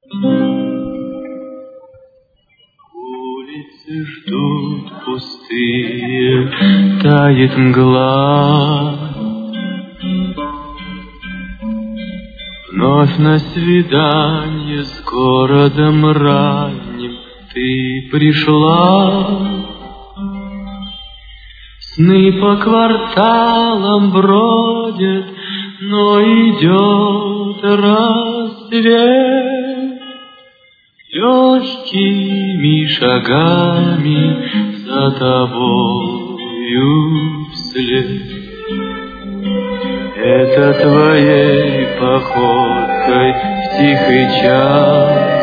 Улицы ждут пустые, тает мгла. Вновь на свидание с городом ранним ты пришла. Сны по кварталам бродят, но идет рассвет. Легкими шагами за тобою вслед. Это твоей походкой в тихий час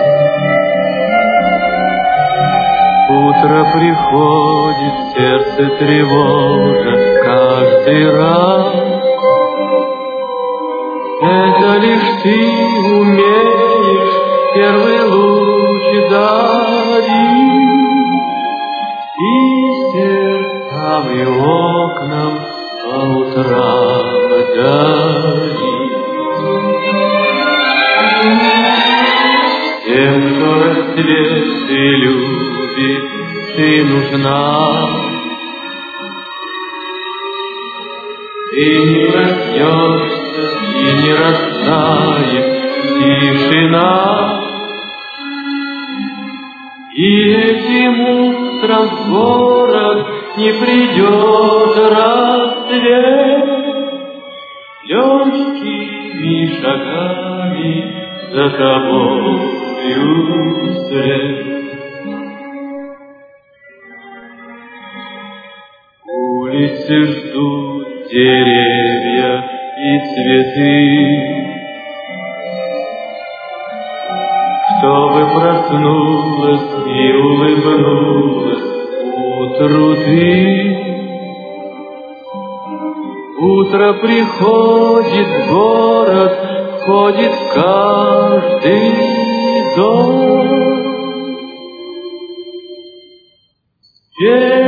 утро приходит, сердце тревожа каждый раз. Это лишь ты умеешь первый луч дарить и сердцам и окнам по утрам дарить. Тем, кто расцвет и любит, ты нужна. Ты не проснешься и не растает тишина. И этим утром в город не придет рассвет. Легкими шагами за тобою вслед. Улицы ждут деревья и цветы, чтобы проснулась и улыбнулась утру ты. Утро приходит в город, входит в каждый дом.